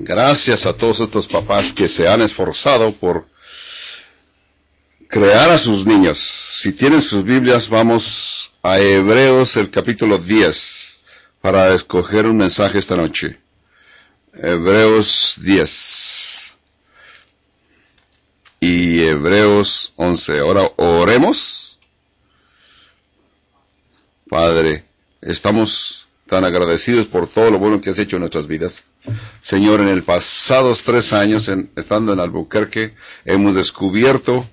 Gracias a todos estos papás que se han esforzado por crear a sus niños. Si tienen sus Biblias, vamos a Hebreos, el capítulo 10, para escoger un mensaje esta noche. Hebreos 10 y Hebreos 11. Ahora oremos. Padre, estamos tan agradecidos por todo lo bueno que has hecho en nuestras vidas. Señor, en el pasados 3 años, estando en Albuquerque, hemos descubierto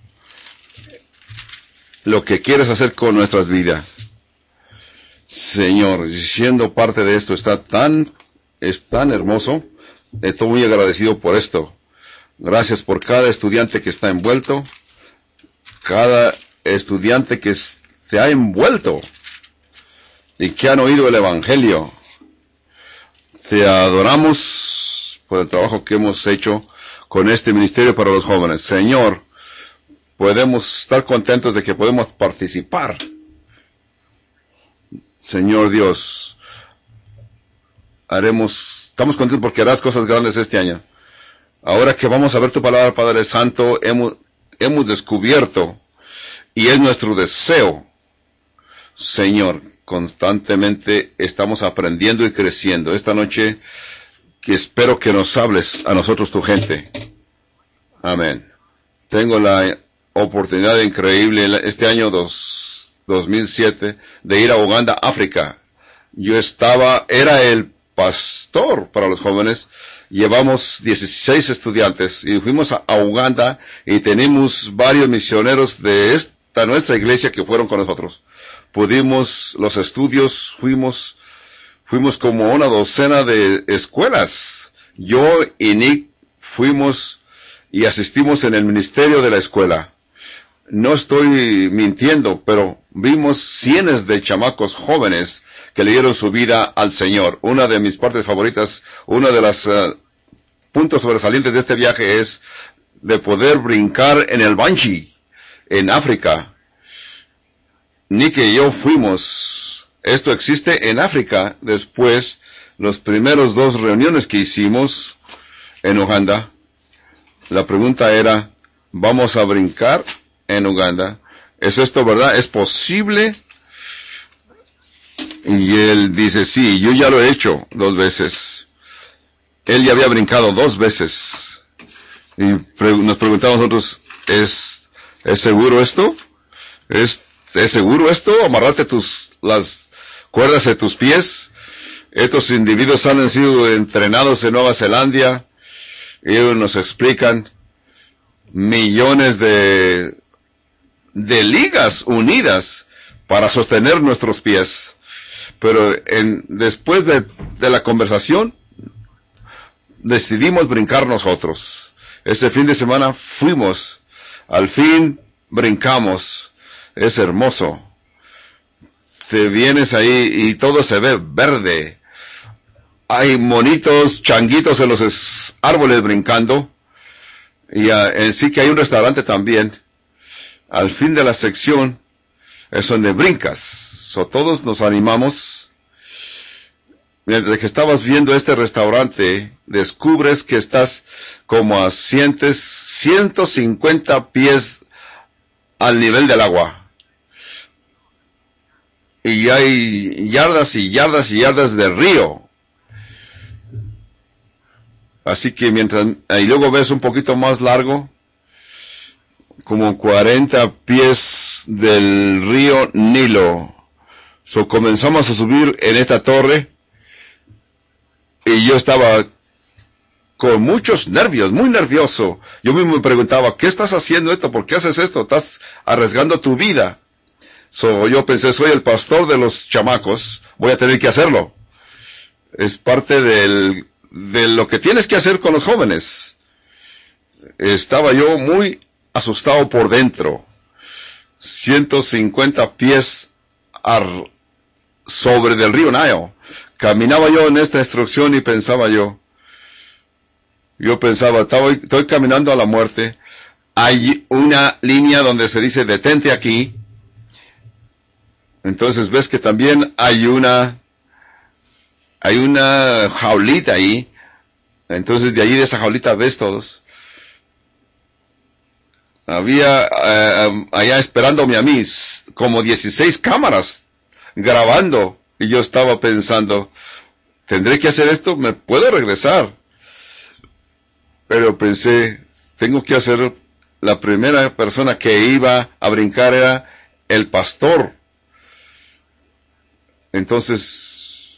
lo que quieres hacer con nuestras vidas. Señor, siendo parte de esto, es tan hermoso. Estoy muy agradecido por esto. Gracias por cada estudiante que está envuelto, cada estudiante que se ha envuelto y que han oído el Evangelio. Te adoramos por el trabajo que hemos hecho con este ministerio para los jóvenes. Señor, podemos estar contentos de que podemos participar. Señor Dios, estamos contentos porque harás cosas grandes este año. Ahora que vamos a ver tu palabra, Padre Santo, hemos descubierto, y es nuestro deseo, Señor, constantemente estamos aprendiendo y creciendo. Esta noche, que espero que nos hables a nosotros, tu gente. Amén. Tengo la oportunidad increíble este año 2007 de ir a Uganda, África. Yo era el pastor para los jóvenes. Llevamos 16 estudiantes y fuimos a Uganda y tenemos varios misioneros de nuestra iglesia que fueron con nosotros. Los estudios, fuimos como una docena de escuelas. Yo y Nick fuimos y asistimos en el ministerio de la escuela. No estoy mintiendo, pero vimos cientos de chamacos jóvenes que le dieron su vida al Señor. Una de mis partes favoritas, uno de los puntos sobresalientes de este viaje es de poder brincar en el bungee en África. Nick y yo fuimos. Esto existe en África. Después, los primeros 2 reuniones que hicimos en Uganda, la pregunta era, ¿vamos a brincar en Uganda? ¿Es esto verdad? ¿Es posible? Y él dice, sí, yo ya lo he hecho 2 veces. Él ya había brincado 2 veces. Y nos preguntamos nosotros, ¿es seguro esto? ¿Es seguro esto? Amarrarte las cuerdas de tus pies. Estos individuos han sido entrenados en Nueva Zelanda. Ellos nos explican millones de ligas unidas para sostener nuestros pies. Pero después de la conversación, decidimos brincar nosotros. Ese fin de semana fuimos. Al fin brincamos. Es hermoso. Te vienes ahí y todo se ve verde. Hay monitos, changuitos en los árboles brincando. Y sí que hay un restaurante también. Al fin de la sección es donde brincas. Todos nos animamos. Mientras que estabas viendo este restaurante, descubres que estás como a 150 pies al nivel del agua. Y hay yardas y yardas y yardas de río. Así que y luego ves un poquito más largo, como 40 pies del río Nilo. Comenzamos a subir en esta torre, y yo estaba con muchos nervios, muy nervioso. Yo mismo me preguntaba, ¿qué estás haciendo esto? ¿Por qué haces esto? Estás arriesgando tu vida. Yo pensé, soy el pastor de los chamacos, voy a tener que hacerlo. Es parte de lo que tienes que hacer con los jóvenes. Estaba yo muy asustado por dentro. 150 pies sobre del río Nilo. Caminaba yo en esta instrucción y pensaba estoy caminando a la muerte. Hay una línea donde se dice, detente aquí. Entonces ves que también hay una jaulita ahí Entonces de allí de esa jaulita ves todos. Había allá esperándome a mí como 16 cámaras grabando. Y yo estaba pensando, ¿tendré que hacer esto? ¿Me puedo regresar? Pero pensé, tengo que hacer. La primera persona que iba a brincar era el pastor. Entonces,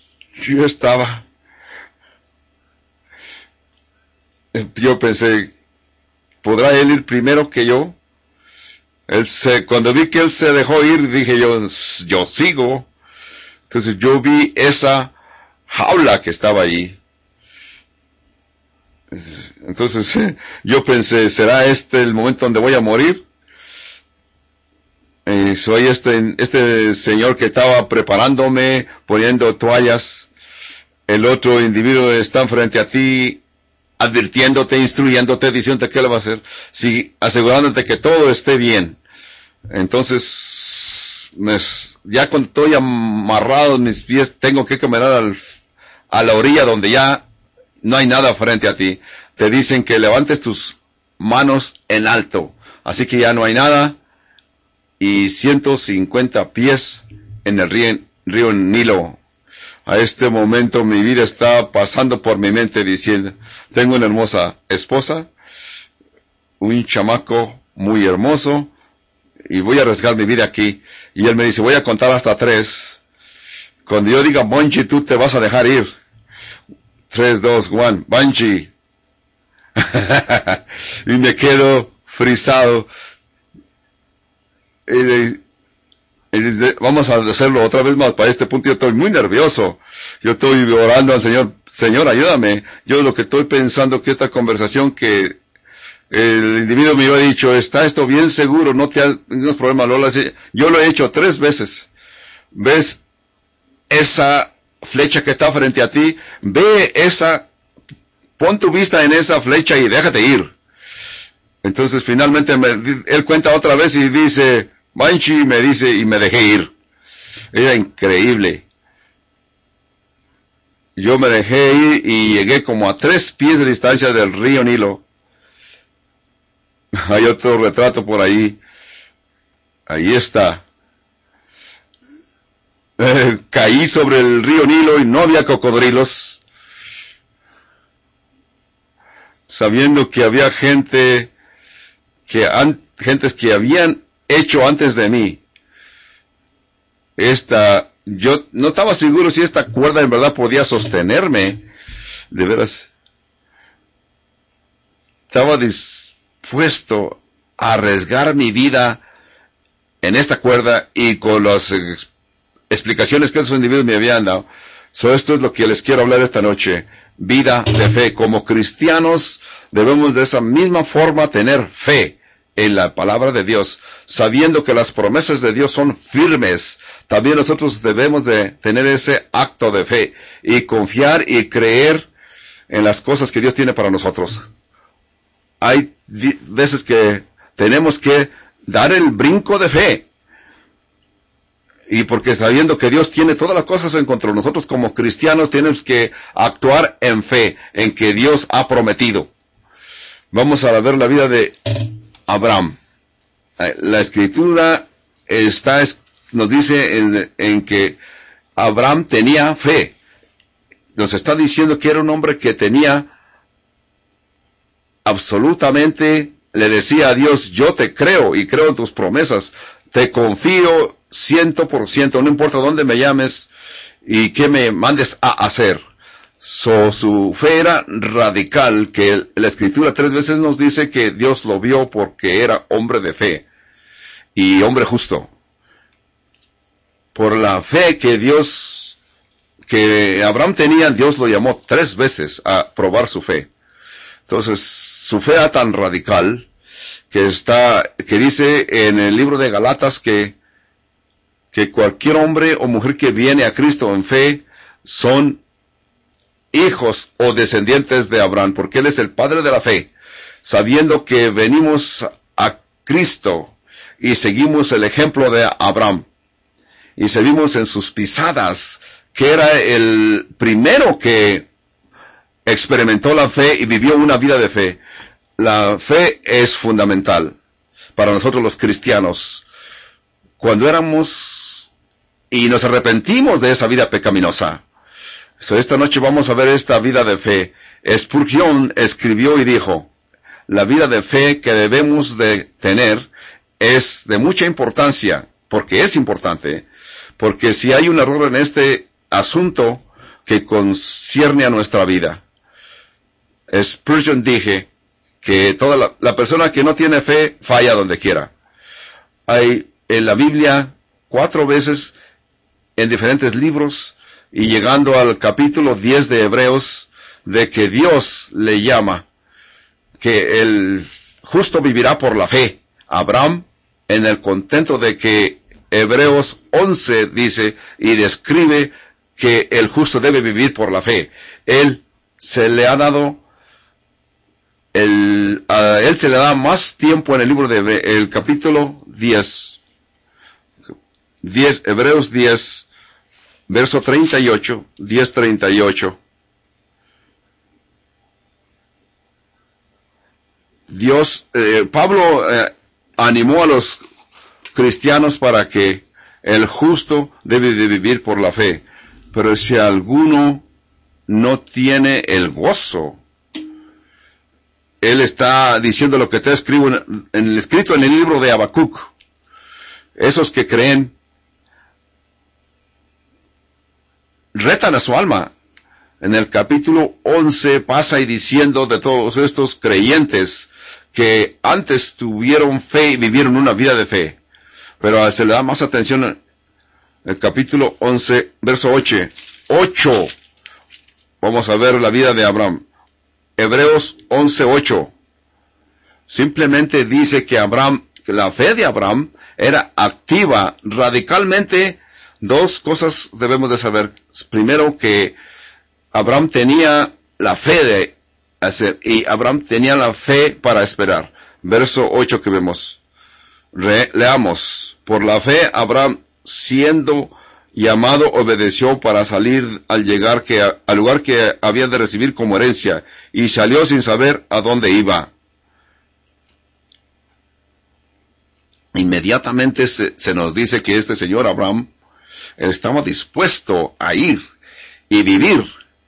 yo pensé, ¿podrá él ir primero que yo? Cuando vi que él se dejó ir, dije yo sigo. Entonces yo vi esa jaula que estaba allí. Entonces yo pensé, ¿será este el momento donde voy a morir? Soy este señor que estaba preparándome, poniendo toallas. El otro individuo está frente a ti, advirtiéndote, instruyéndote, diciéndote qué le va a hacer, sí, asegurándote que todo esté bien. Entonces, ya cuando estoy amarrado en mis pies, tengo que caminar a la orilla donde ya no hay nada frente a ti. Te dicen que levantes tus manos en alto. Así que ya no hay nada. Y 150 pies en el río Nilo. A este momento mi vida está pasando por mi mente diciendo, tengo una hermosa esposa, un chamaco muy hermoso, y voy a arriesgar mi vida aquí. Y él me dice, voy a contar hasta 3. Cuando yo diga, Bungie, tú te vas a dejar ir. 3, 2, 1, Bungie. Y me quedo frisado. Y dice, vamos a hacerlo otra vez más. Para este punto yo estoy muy nervioso. Yo estoy orando al Señor. Señor, ayúdame. Yo lo que estoy pensando que esta conversación que el individuo me había dicho, está esto bien seguro, no tienes problema, Lola. Yo lo he hecho 3 veces. ¿Ves esa flecha que está frente a ti? Pon tu vista en esa flecha y déjate ir. Entonces finalmente él cuenta otra vez y dice, Banshee, me dice, y me dejé ir. Era increíble. Yo me dejé ir y llegué como a 3 pies de distancia del río Nilo. Hay otro retrato por ahí. Ahí está. Caí sobre el río Nilo y no había cocodrilos. Sabiendo que había gentes que habían hecho antes de mí. Yo no estaba seguro si esta cuerda en verdad podía sostenerme. De veras. Estaba dispuesto a arriesgar mi vida en esta cuerda y con las explicaciones que esos individuos me habían dado. Esto es lo que les quiero hablar esta noche. Vida de fe. Como cristianos debemos de esa misma forma tener fe en la palabra de Dios, sabiendo que las promesas de Dios son firmes. También nosotros debemos de tener ese acto de fe y confiar y creer en las cosas que Dios tiene para nosotros. Hay veces que tenemos que dar el brinco de fe. Y porque sabiendo que Dios tiene todas las cosas en control, nosotros como cristianos tenemos que actuar en fe, en que Dios ha prometido. Vamos a ver la vida de Abraham. La escritura nos dice en que Abraham tenía fe. Nos está diciendo que era un hombre que tenía absolutamente, le decía a Dios, yo te creo y creo en tus promesas, te confío 100%, no importa dónde me llames y qué me mandes a hacer. Su fe era radical, que la escritura 3 veces nos dice que Dios lo vio porque era hombre de fe y hombre justo. Por la fe que Abraham tenía, Dios lo llamó 3 veces a probar su fe. Entonces, su fe era tan radical que dice en el libro de Galatas que cualquier hombre o mujer que viene a Cristo en fe son hijos o descendientes de Abraham, porque Él es el padre de la fe, sabiendo que venimos a Cristo y seguimos el ejemplo de Abraham, y seguimos en sus pisadas, que era el primero que experimentó la fe y vivió una vida de fe. La fe es fundamental para nosotros los cristianos. Cuando éramos y nos arrepentimos de esa vida pecaminosa. Esta noche vamos a ver esta vida de fe. Spurgeon escribió y dijo, la vida de fe que debemos de tener es de mucha importancia, porque es importante, porque si hay un error en este asunto que concierne a nuestra vida. Spurgeon dije que toda la persona que no tiene fe falla donde quiera. Hay en la Biblia 4 veces en diferentes libros y llegando al capítulo 10 de Hebreos de que Dios le llama que el justo vivirá por la fe. Abraham, en el contento de que Hebreos 11 dice y describe que el justo debe vivir por la fe. Él se le ha dado a él se le da más tiempo en el libro de el capítulo 10, Hebreos 10, verso 38, 10:38. Pablo animó a los cristianos para que el justo debe de vivir por la fe. Pero si alguno no tiene el gozo, él está diciendo lo que está escrito en el libro de Habacuc. Esos que creen retan a su alma. En el capítulo 11 pasa y diciendo de todos estos creyentes que antes tuvieron fe y vivieron una vida de fe. Pero se le da más atención en el capítulo 11, verso 8. Vamos a ver la vida de Abraham. Hebreos 11:8. Simplemente dice que la fe de Abraham era activa radicalmente. 2 cosas debemos de saber. Primero, que Abraham tenía la fe de hacer, y Abraham tenía la fe para esperar. Verso 8 que vemos. Leamos. Por la fe, Abraham, siendo llamado, obedeció para salir al lugar que había de recibir como herencia, y salió sin saber a dónde iba. Inmediatamente se nos dice que este señor Abraham estaba dispuesto a ir y vivir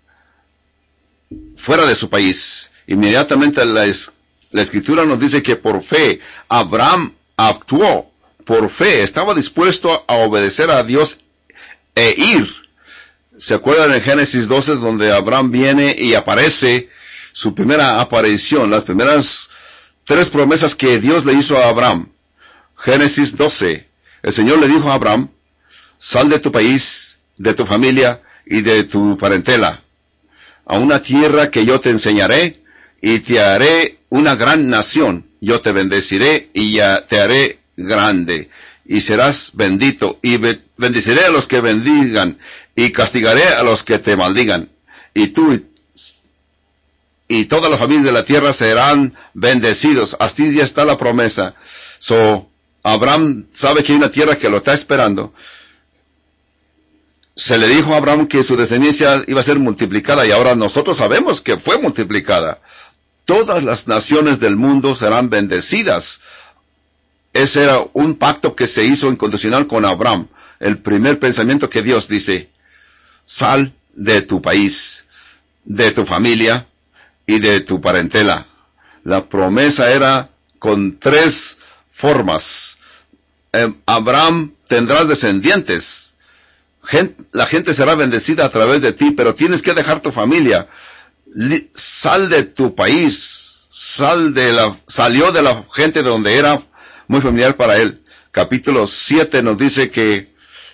fuera de su país. Inmediatamente la escritura nos dice que por fe Abraham actuó. Por fe estaba dispuesto a obedecer a Dios e ir. ¿Se acuerdan en Génesis 12 donde Abraham viene y aparece su primera aparición, las primeras 3 promesas que Dios le hizo a Abraham? Génesis 12. El Señor le dijo a Abraham, sal de tu país, de tu familia y de tu parentela, a una tierra que yo te enseñaré, y te haré una gran nación. Yo te bendeciré y te haré grande, y serás bendito, y bendeciré a los que bendigan, y castigaré a los que te maldigan, y tú y todas las familias de la tierra serán bendecidos. Así ya está la promesa. Abraham sabe que hay una tierra que lo está esperando. Se le dijo a Abraham que su descendencia iba a ser multiplicada, y ahora nosotros sabemos que fue multiplicada. Todas las naciones del mundo serán bendecidas. Ese era un pacto que se hizo incondicional con Abraham. El primer pensamiento que Dios dice, sal de tu país, de tu familia y de tu parentela. La promesa era con 3 formas. Abraham, tendrás descendientes. La gente será bendecida a través de ti, pero tienes que dejar tu familia. Sal de tu país. Salió de la gente donde era muy familiar para él. Capítulo 7 nos dice que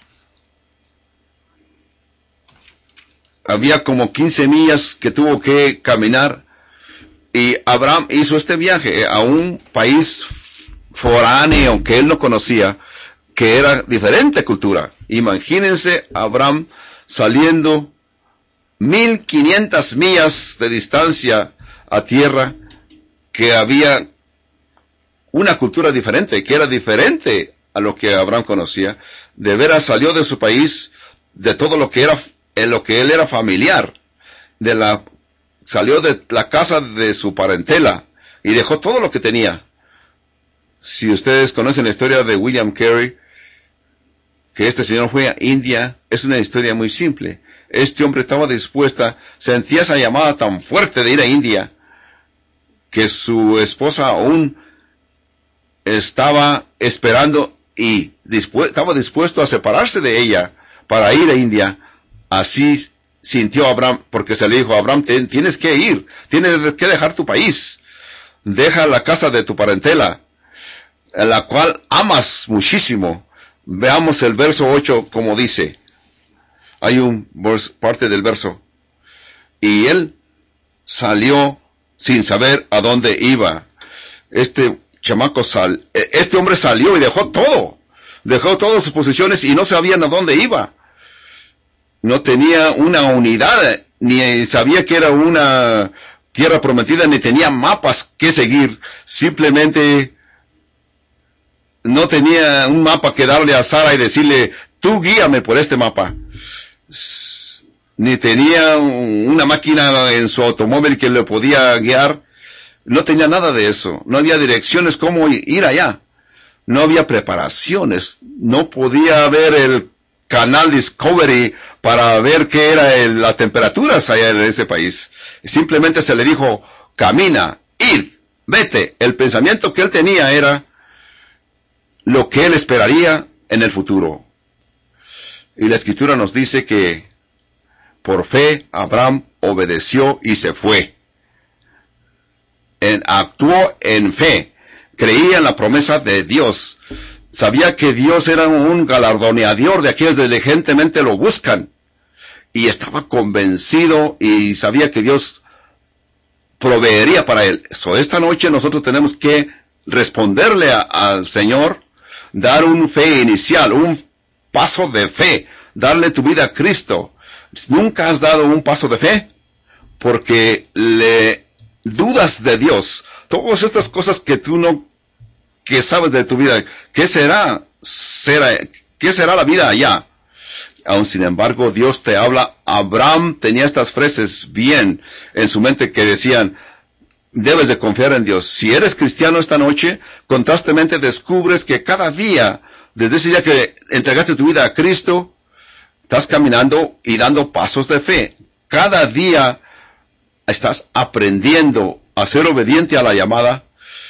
había como 15 millas que tuvo que caminar, y Abraham hizo este viaje a un país foráneo que él no conocía, que era diferente cultura. Imagínense Abraham saliendo 1500 millas de distancia a tierra, que había una cultura diferente, que era diferente a lo que Abraham conocía. De veras salió de su país, de todo lo que era, en lo que él era familiar, de la salió de la casa de su parentela y dejó todo lo que tenía. Si ustedes conocen la historia de William Carey, que este señor fue a India, es una historia muy simple. Este hombre estaba dispuesta, sentía esa llamada tan fuerte de ir a India, que su esposa aún estaba esperando y estaba dispuesto a separarse de ella para ir a India. Así sintió Abraham, porque se le dijo: Abraham, tienes que ir, tienes que dejar tu país, deja la casa de tu parentela, en la cual amas muchísimo. Veamos el verso 8 como dice. Hay parte del verso. Y él salió sin saber a dónde iba. Este hombre salió y dejó todas sus posesiones y no sabían a dónde iba. No tenía una unidad, ni sabía que era una tierra prometida, ni tenía mapas que seguir. Simplemente no tenía un mapa que darle a Sara y decirle: tú guíame por este mapa. Ni tenía una máquina en su automóvil que le podía guiar. No tenía nada de eso. No había direcciones cómo ir allá. No había preparaciones. No podía ver el canal Discovery para ver qué era la temperatura allá en ese país. Simplemente se le dijo: camina, id, vete. El pensamiento que él tenía era lo que él esperaría en el futuro. Y la Escritura nos dice que por fe Abraham obedeció y se fue. Actuó en fe, creía en la promesa de Dios, sabía que Dios era un galardoneador de aquellos que diligentemente lo buscan, y estaba convencido y sabía que Dios proveería para él. Esta noche nosotros tenemos que responderle al Señor, dar un fe inicial, un paso de fe, darle tu vida a Cristo. ¿Nunca has dado un paso de fe? Porque le dudas de Dios. Todas estas cosas que tú que sabes de tu vida, ¿qué será la vida allá? Aun sin embargo, Dios te habla. Abraham tenía estas frases bien en su mente que decían: debes de confiar en Dios. Si eres cristiano esta noche, constantemente descubres que cada día, desde ese día que entregaste tu vida a Cristo, estás caminando y dando pasos de fe. Cada día estás aprendiendo a ser obediente a la llamada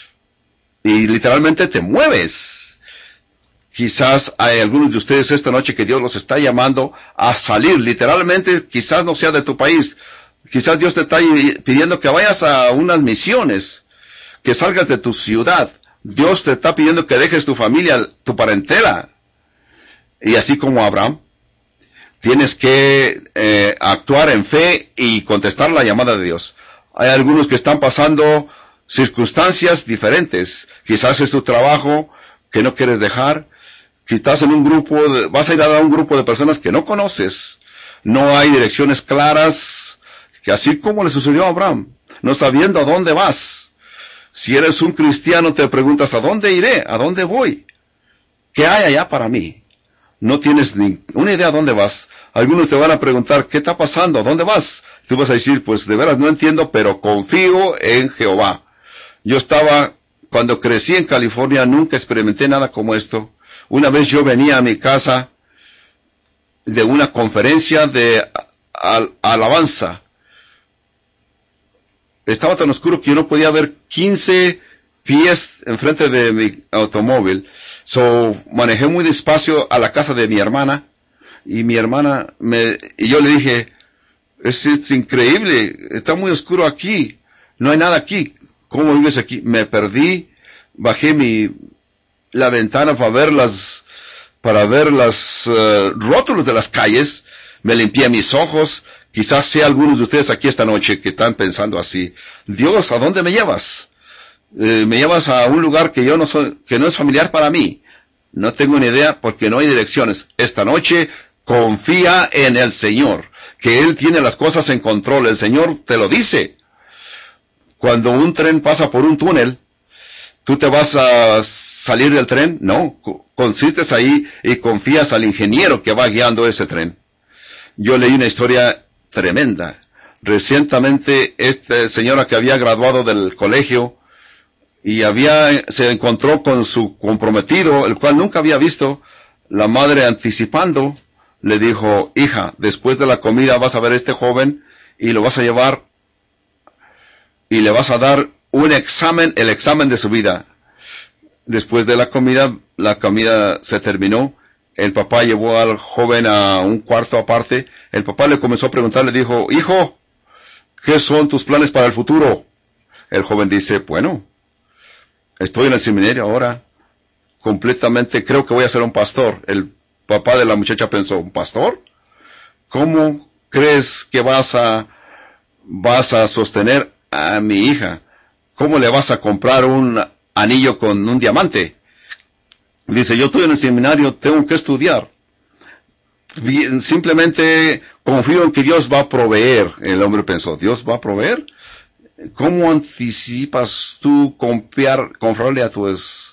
y literalmente te mueves. Quizás hay algunos de ustedes esta noche que Dios los está llamando a salir. Literalmente, quizás no sea de tu país. Quizás Dios te está pidiendo que vayas a unas misiones, que salgas de tu ciudad. Dios te está pidiendo que dejes tu familia, tu parentela. Y así como Abraham, tienes que actuar en fe y contestar la llamada de Dios. Hay algunos que están pasando circunstancias diferentes. Quizás es tu trabajo que no quieres dejar. Quizás en un grupo, vas a ir a un grupo de personas que no conoces. No hay direcciones claras, que así como le sucedió a Abraham, no sabiendo a dónde vas. Si eres un cristiano, te preguntas: ¿a dónde iré? ¿A dónde voy? ¿Qué hay allá para mí? No tienes ni una idea a dónde vas. Algunos te van a preguntar: ¿qué está pasando? ¿A dónde vas? Tú vas a decir: pues de veras no entiendo, pero confío en Jehová. Cuando crecí en California, nunca experimenté nada como esto. Una vez yo venía a mi casa de una conferencia de alabanza. Estaba tan oscuro que yo no podía ver 15 pies enfrente de mi automóvil. Manejé muy despacio a la casa de mi hermana. Y mi hermana y yo le dije: es increíble, está muy oscuro aquí. No hay nada aquí. ¿Cómo vives aquí? Me perdí. Bajé la ventana para ver los rótulos de las calles. Me limpié mis ojos. Quizás sea algunos de ustedes aquí esta noche que están pensando así: Dios, ¿a dónde me llevas? Me llevas a un lugar que no es familiar para mí. No tengo ni idea porque no hay direcciones. Esta noche confía en el Señor, que Él tiene las cosas en control. El Señor te lo dice. Cuando un tren pasa por un túnel, ¿tú te vas a salir del tren? No, consistes ahí y confías al ingeniero que va guiando ese tren. Yo leí una historia tremenda Recientemente, esta señora que había graduado del colegio y se encontró con su comprometido, el cual nunca había visto, la madre anticipando, le dijo, hija, después de la comida vas a ver a este joven y lo vas a llevar y le vas a dar un examen, el examen de su vida. Después de la comida se terminó. El papá llevó al joven a un cuarto aparte. El papá le comenzó a preguntar, le dijo, hijo, ¿qué son tus planes para el futuro? El joven dice, bueno, estoy en el seminario ahora, completamente creo que voy a ser un pastor. El papá de la muchacha pensó, ¿un pastor? ¿Cómo crees que vas a sostener a mi hija? ¿Cómo le vas a comprar un anillo con un diamante? Dice, yo estoy en el seminario, tengo que estudiar. Simplemente confío en que Dios va a proveer. El hombre pensó, ¿Dios va a proveer? ¿Cómo anticipas tú comprarle a tu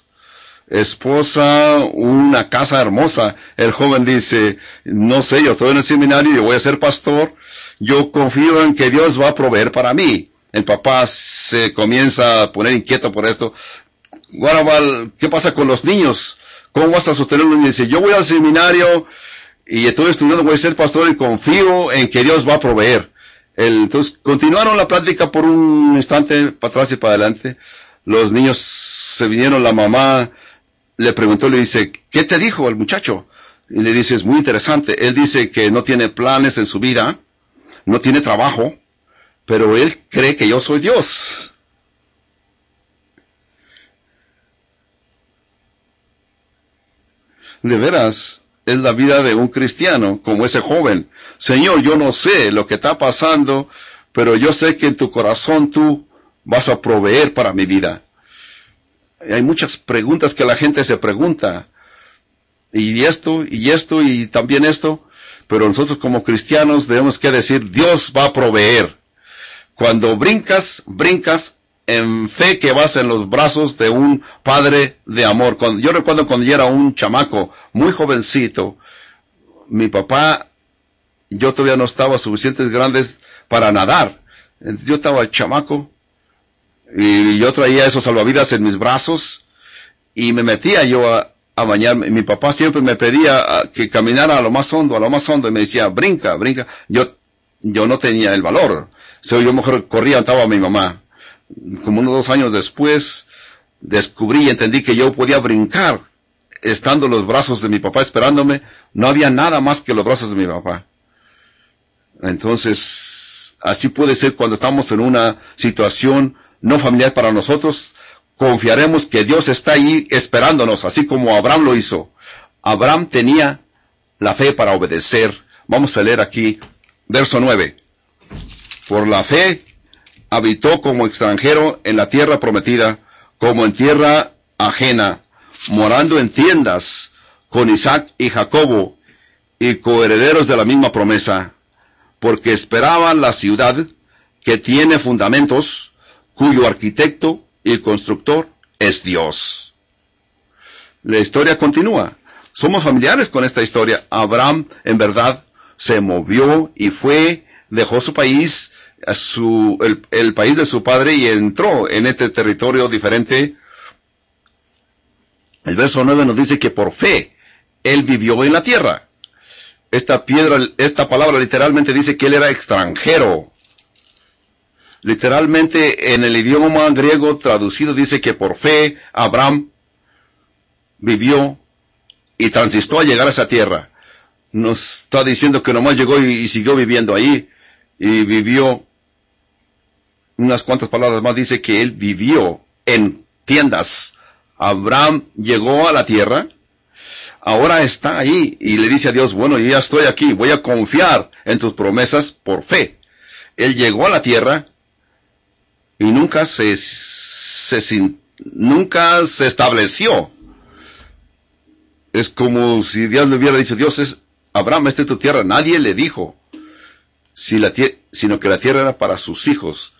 esposa una casa hermosa? El joven dice, no sé, yo estoy en el seminario, yo voy a ser pastor, yo confío en que Dios va a proveer para mí. El papá se comienza a poner inquieto por esto. Bueno, ¿qué pasa con los niños? ¿Cómo vas a sostenerlos? Y dice, yo voy al seminario y estoy estudiando, voy a ser pastor y confío en que Dios va a proveer. Entonces, continuaron la plática por un instante, para atrás y para adelante. Los niños se vinieron, la mamá le preguntó, le dice, ¿qué te dijo el muchacho? Y le dice, es muy interesante. Él dice que no tiene planes en su vida, no tiene trabajo, pero él cree que yo soy Dios. De veras, es la vida de un cristiano, como ese joven. Señor, yo no sé lo que está pasando, pero yo sé que en tu corazón tú vas a proveer para mi vida. Hay muchas preguntas que la gente se pregunta. Y esto, y también esto. Pero nosotros como cristianos debemos que decir, Dios va a proveer. Cuando brincas en fe que vas en los brazos de un padre de amor. Yo recuerdo cuando yo era un chamaco, muy jovencito, mi papá, yo todavía no estaba suficientes grandes para nadar. Yo estaba chamaco y yo traía esos salvavidas en mis brazos y me metía yo a bañarme. Mi papá siempre me pedía que caminara a lo más hondo y me decía, brinca. Yo no tenía el valor. Yo mejor corría, estaba mi mamá. Como unos 2 años después, descubrí y entendí que yo podía brincar, estando en los brazos de mi papá esperándome. No había nada más que los brazos de mi papá. Entonces, así puede ser cuando estamos en una situación no familiar para nosotros. Confiaremos que Dios está ahí esperándonos, así como Abraham lo hizo. Abraham tenía la fe para obedecer. Vamos a leer aquí, verso 9. Por la fe habitó como extranjero en la tierra prometida, como en tierra ajena, morando en tiendas con Isaac y Jacobo, y coherederos de la misma promesa, porque esperaban la ciudad que tiene fundamentos, cuyo arquitecto y constructor es Dios. La historia continúa. Somos familiares con esta historia. Abraham, en verdad, se movió y dejó su país, el país de su padre, y entró en este territorio diferente. El verso 9 nos dice que por fe él vivió en la tierra. Esta palabra literalmente dice que él era extranjero. Literalmente en el idioma griego traducido dice que por fe Abraham vivió y transistó a llegar a esa tierra. Nos está diciendo que nomás llegó y siguió viviendo ahí. Y vivió, unas cuantas palabras más, dice que él vivió en tiendas. Abraham llegó a la tierra, ahora está ahí y le dice a Dios, bueno, yo ya estoy aquí, voy a confiar en tus promesas por fe. Él llegó a la tierra y nunca se estableció. Es como si Dios le hubiera dicho, Abraham, esta es tu tierra. Nadie le dijo, sino que la tierra era para sus hijos.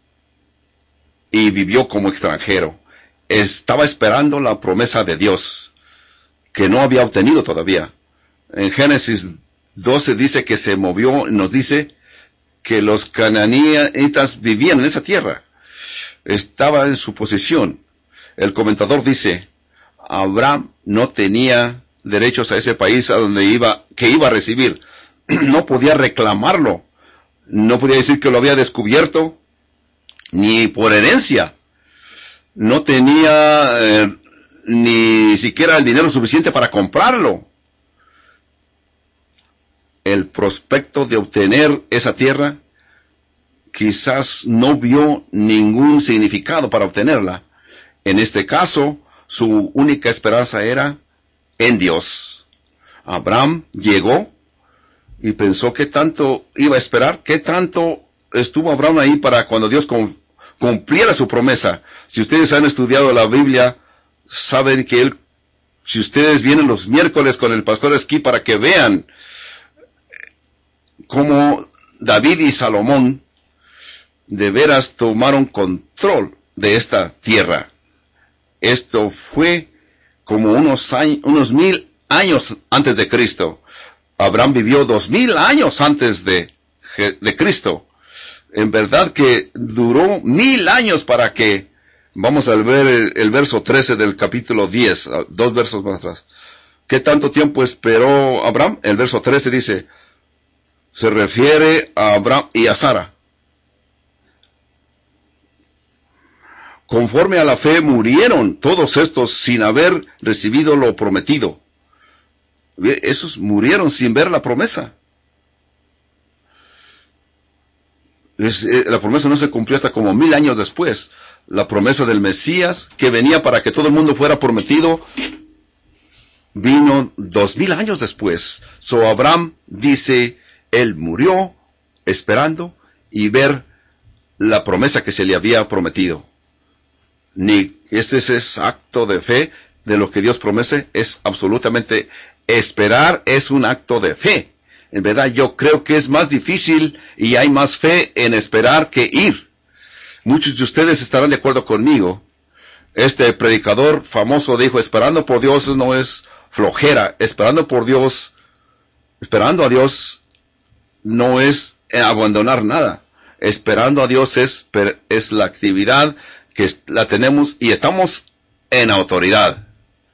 Y vivió como extranjero. Estaba esperando la promesa de Dios, que no había obtenido todavía. En Génesis 12 dice que se movió, nos dice que los canaanitas vivían en esa tierra. Estaba en su posesión. El comentador dice, Abraham no tenía derechos a ese país a donde iba a recibir. No podía reclamarlo. No podía decir que lo había descubierto, ni por herencia. No tenía ni siquiera el dinero suficiente para comprarlo. El prospecto de obtener esa tierra quizás no vio ningún significado para obtenerla. En este caso, su única esperanza era en Dios. Abraham llegó y pensó qué tanto iba a esperar, qué tanto estuvo Abraham ahí para cuando Dios cumpliera su promesa. Si ustedes han estudiado la Biblia, saben que si ustedes vienen los miércoles con el pastor Esquí para que vean cómo David y Salomón de veras tomaron control de esta tierra. Esto fue como unos 1000 años antes de Cristo. Abraham vivió 2000 años antes de Cristo. En verdad que duró 1000 años para que, vamos a ver el verso 13 del capítulo 10, 2 versos más atrás. ¿Qué tanto tiempo esperó Abraham? El verso 13 dice, se refiere a Abraham y a Sara. Conforme a la fe murieron todos estos sin haber recibido lo prometido. Esos murieron sin ver la promesa. La promesa no se cumplió hasta como 1000 años después. La promesa del Mesías, que venía para que todo el mundo fuera prometido, vino 2000 años después. So Abraham dice, él murió esperando y ver la promesa que se le había prometido. Ni ese es acto de fe de lo que Dios promete, es absolutamente esperar, es un acto de fe. En verdad yo creo que es más difícil y hay más fe en esperar que ir. Muchos de ustedes estarán de acuerdo conmigo. Este predicador famoso dijo, esperando por Dios no es flojera, esperando a Dios no es abandonar nada. Esperando a Dios es la actividad que la tenemos y estamos en autoridad.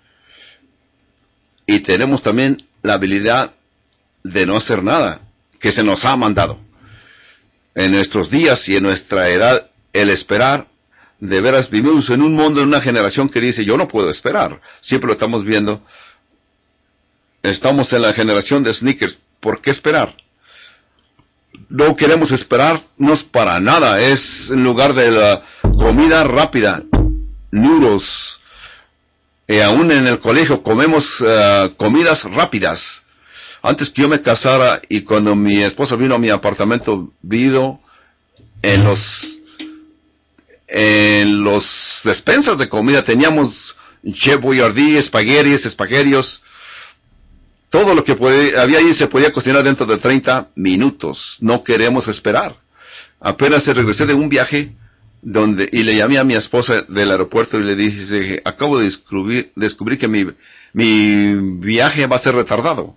Y tenemos también la habilidad de no hacer nada que se nos ha mandado. En nuestros días y en nuestra edad, el esperar, de veras vivimos en un mundo, en una generación que dice, yo no puedo esperar. Siempre lo estamos viendo. Estamos en la generación de sneakers. ¿Por qué esperar? No queremos esperarnos para nada. Es en lugar de la comida rápida, noodles. Aún en el colegio comemos comidas rápidas. Antes que yo me casara y cuando mi esposa vino a mi apartamento, vino en los despensas de comida teníamos Chef Boyardee, espaguetis. Todo lo que había ahí se podía cocinar dentro de 30 minutos. No queremos esperar. Apenas regresé de un viaje y le llamé a mi esposa del aeropuerto y le dije, acabo de descubrir que mi viaje va a ser retardado.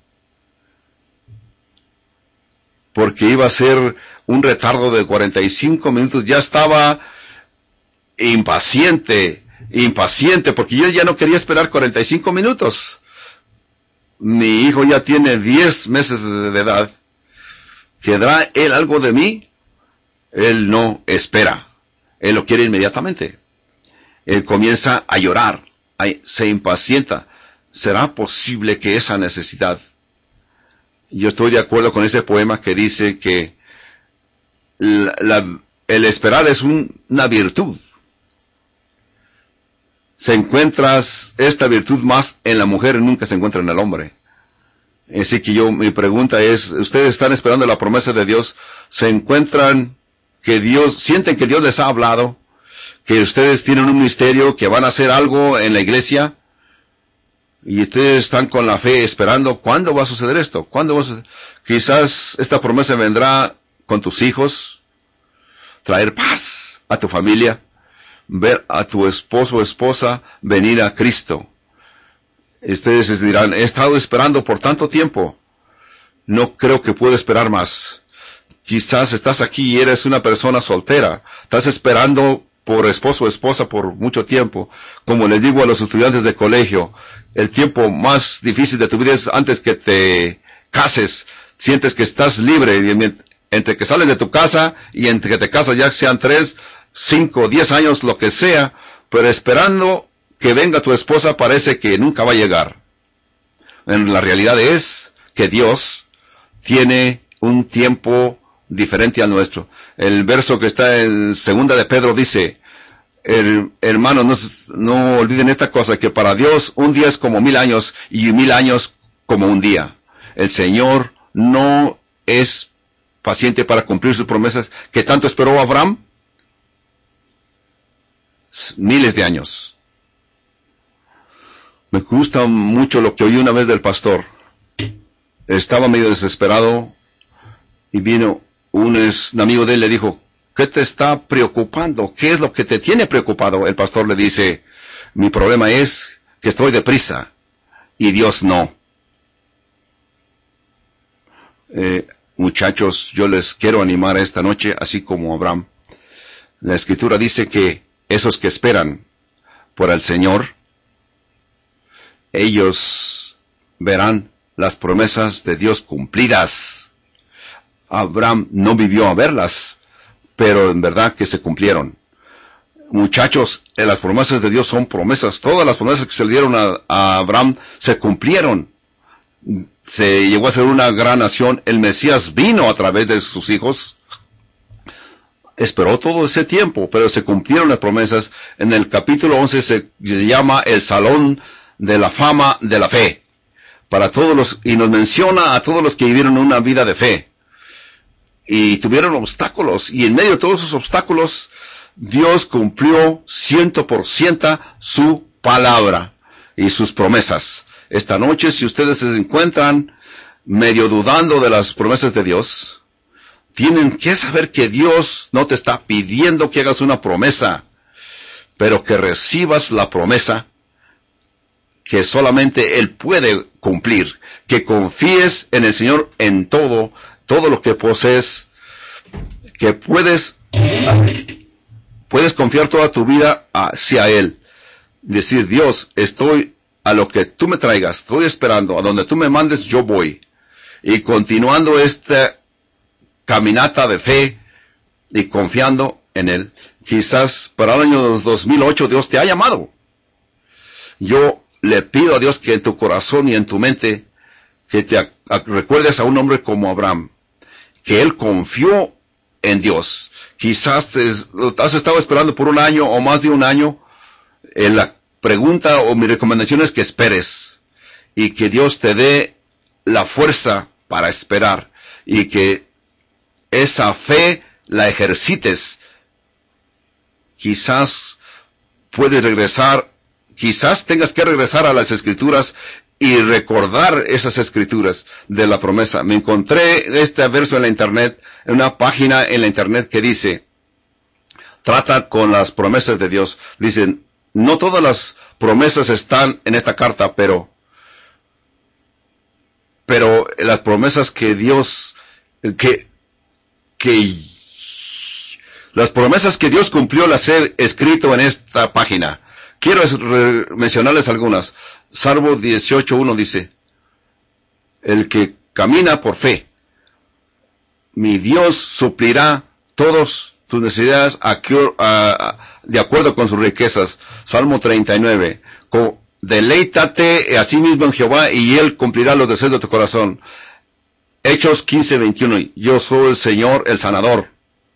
Porque iba a ser un retardo de 45 minutos. Ya estaba impaciente, porque yo ya no quería esperar 45 minutos. Mi hijo ya tiene 10 meses de edad. ¿Querrá él algo de mí? Él no espera. Él lo quiere inmediatamente. Él comienza a llorar, se impacienta. ¿Será posible que esa necesidad? Yo estoy de acuerdo con ese poema que dice que el esperar es una virtud. Se encuentra esta virtud más en la mujer y nunca se encuentra en el hombre. Así que mi pregunta es, ¿ustedes están esperando la promesa de Dios? ¿Se encuentran sienten que Dios les ha hablado? ¿Que ustedes tienen un misterio, que van a hacer algo en la iglesia? Y ustedes están con la fe esperando, ¿cuándo va a suceder esto? Quizás esta promesa vendrá con tus hijos, traer paz a tu familia, ver a tu esposo o esposa venir a Cristo. Ustedes les dirán, he estado esperando por tanto tiempo, no creo que puedo esperar más. Quizás estás aquí y eres una persona soltera. Estás esperando por esposo o esposa por mucho tiempo. Como les digo a los estudiantes de colegio, el tiempo más difícil de tu vida es antes que te cases. Sientes que estás libre. Entre que sales de tu casa y entre que te casas, ya sean 3, 5, 10 años, lo que sea, pero esperando que venga tu esposa parece que nunca va a llegar. La realidad es que Dios tiene un tiempo diferente al nuestro. El verso que está en 2 de Pedro dice, hermanos, no olviden esta cosa, que para Dios un día es como 1000 años y 1000 años como un día. El Señor no es paciente para cumplir sus promesas que tanto esperó Abraham. Miles de años. Me gusta mucho lo que oí una vez del pastor. Estaba medio desesperado y vino un amigo de él, le dijo, ¿qué te está preocupando? ¿Qué es lo que te tiene preocupado? El pastor le dice, mi problema es que estoy deprisa y Dios no. Muchachos, yo les quiero animar esta noche, así como Abraham. La Escritura dice que esos que esperan por el Señor, ellos verán las promesas de Dios cumplidas. Abraham no vivió a verlas, pero en verdad que se cumplieron. Muchachos, las promesas de Dios son promesas. Todas las promesas que se le dieron a Abraham se cumplieron. Se llegó a ser una gran nación. El Mesías vino a través de sus hijos. Esperó todo ese tiempo, pero se cumplieron las promesas. En el capítulo 11 se llama el Salón de la Fama de la Fe. Para todos los, y nos menciona a todos los que vivieron una vida de fe. Y tuvieron obstáculos, y en medio de todos esos obstáculos, Dios cumplió 100% su palabra y sus promesas. Esta noche, si ustedes se encuentran medio dudando de las promesas de Dios, tienen que saber que Dios no te está pidiendo que hagas una promesa, pero que recibas la promesa que solamente Él puede cumplir, que confíes en el Señor en todo lo que posees, que puedes confiar toda tu vida hacia Él. Decir, Dios, estoy a lo que tú me traigas, estoy esperando, a donde tú me mandes yo voy. Y continuando esta caminata de fe y confiando en Él. Quizás para el año 2008 Dios te ha llamado. Yo le pido a Dios que en tu corazón y en tu mente, que te recuerdes a un hombre como Abraham, que él confió en Dios. Quizás has estado esperando por un año o más de un año. La pregunta o mi recomendación es que esperes y que Dios te dé la fuerza para esperar y que esa fe la ejercites. Quizás puedes regresar, quizás tengas que regresar a las Escrituras y recordar esas Escrituras de la promesa. Me encontré este verso en la internet, en una página en la internet que dice, trata con las promesas de Dios. Dicen, no todas las promesas están en esta carta, pero las promesas que Dios, las promesas que Dios cumplió las he escrito en esta página. Quiero mencionarles algunas. Salmo 18:1 dice, el que camina por fe, mi Dios suplirá todas tus necesidades de acuerdo con sus riquezas. Salmo 39, deleítate a sí mismo en Jehová y Él cumplirá los deseos de tu corazón. Hechos 15:21, yo soy el Señor, el sanador.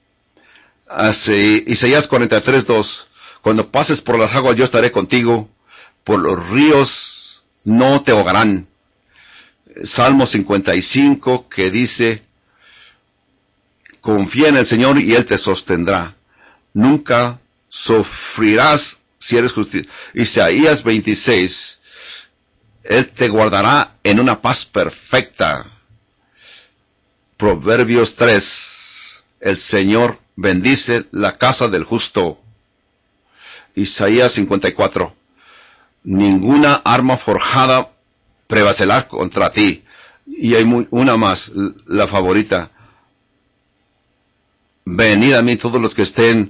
Isaías 43:2, cuando pases por las aguas yo estaré contigo, por los ríos no te ahogarán. Salmo 55 que dice, confía en el Señor y Él te sostendrá. Nunca sufrirás si eres justo. Isaías 26, Él te guardará en una paz perfecta. Proverbios 3, el Señor bendice la casa del justo. Isaías 54, ninguna arma forjada prevalecerá contra ti. Y hay una más, la favorita. venid a mí todos los que estén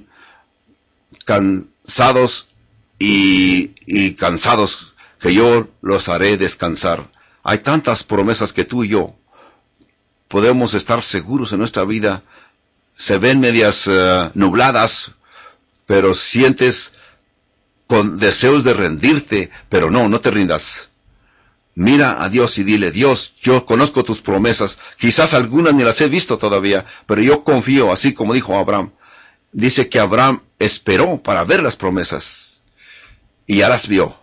cansados y cansados, que yo los haré descansar. Hay tantas promesas que tú y yo podemos estar seguros en nuestra vida. Se ven medias nubladas, pero sientes con deseos de rendirte, pero no te rindas. Mira a Dios y dile: Dios, yo conozco tus promesas, quizás algunas ni las he visto todavía, pero yo confío, así como dijo Abraham. Dice que Abraham esperó para ver las promesas, y ya las vio.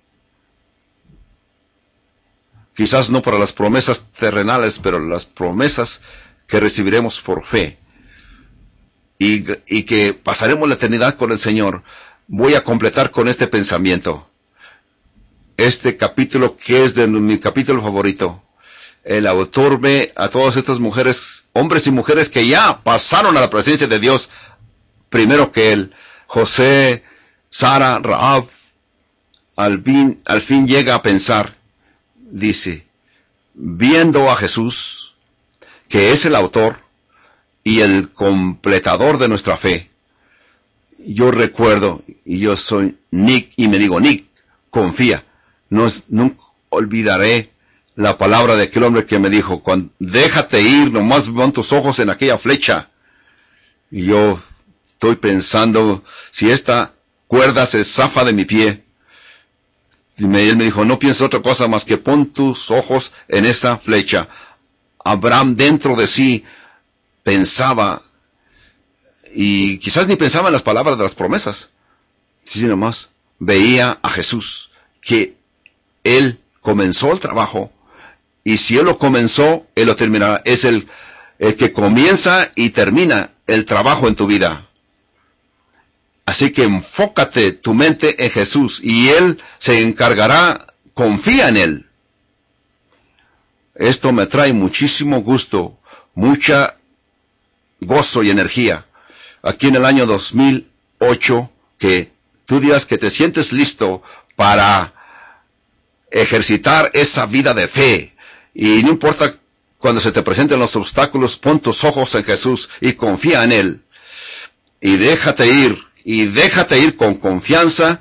Quizás no para las promesas terrenales, pero las promesas que recibiremos por fe, y que pasaremos la eternidad con el Señor. Voy a completar con este pensamiento. Este capítulo, que es de mi capítulo favorito. El autor ve a todas estas mujeres, hombres y mujeres que ya pasaron a la presencia de Dios primero que él. José, Sara, Rahab, al fin llega a pensar, dice, viendo a Jesús, que es el autor y el completador de nuestra fe. Yo recuerdo, y yo soy Nick, y me digo: Nick, confía. Nunca olvidaré la palabra de aquel hombre que me dijo: déjate ir, nomás pon tus ojos en aquella flecha. Y yo estoy pensando, si esta cuerda se zafa de mi pie. Él me dijo: no pienses otra cosa más que pon tus ojos en esa flecha. Abraham dentro de sí pensaba, y quizás ni pensaba en las palabras de las promesas, sino nomás veía a Jesús, que Él comenzó el trabajo, y si Él lo comenzó, Él lo terminará. Es el que comienza y termina el trabajo en tu vida. Así que enfócate tu mente en Jesús, y Él se encargará. Confía en Él. Esto me trae muchísimo gusto, mucha gozo y energía. Aquí en el año 2008, que tú digas que te sientes listo para ejercitar esa vida de fe. Y no importa cuando se te presenten los obstáculos, pon tus ojos en Jesús y confía en Él. Y déjate ir con confianza,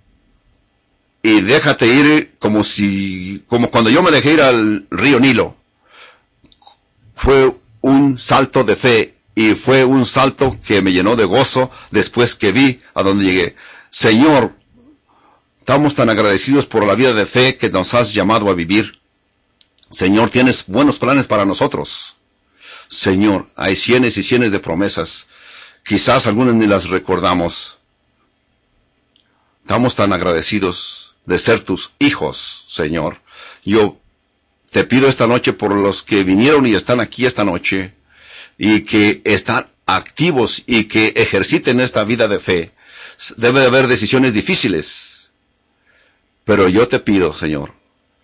y déjate ir como cuando yo me dejé ir al río Nilo. Fue un salto de fe, y fue un salto que me llenó de gozo después que vi a dónde llegué. Señor, estamos tan agradecidos por la vida de fe que nos has llamado a vivir. Señor, tienes buenos planes para nosotros. Señor, hay cienes y cienes de promesas. Quizás algunas ni las recordamos. Estamos tan agradecidos de ser tus hijos, Señor. Yo te pido esta noche por los que vinieron y están aquí esta noche, y que están activos y que ejerciten esta vida de fe. Debe de haber decisiones difíciles, pero yo te pido, Señor,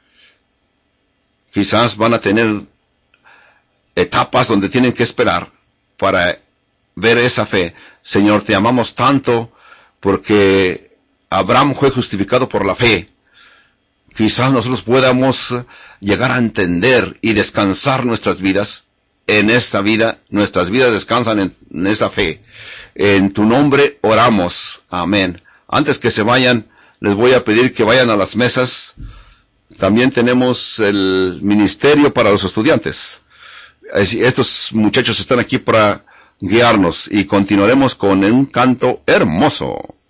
quizás van a tener etapas donde tienen que esperar para ver esa fe. Señor, te amamos tanto porque Abraham fue justificado por la fe. Quizás nosotros podamos llegar a entender y descansar nuestras vidas en esta vida. Nuestras vidas descansan en esa fe. En tu nombre oramos. Amén. Antes que se vayan, les voy a pedir que vayan a las mesas. También tenemos el ministerio para los estudiantes. Estos muchachos están aquí para guiarnos, y continuaremos con un canto hermoso.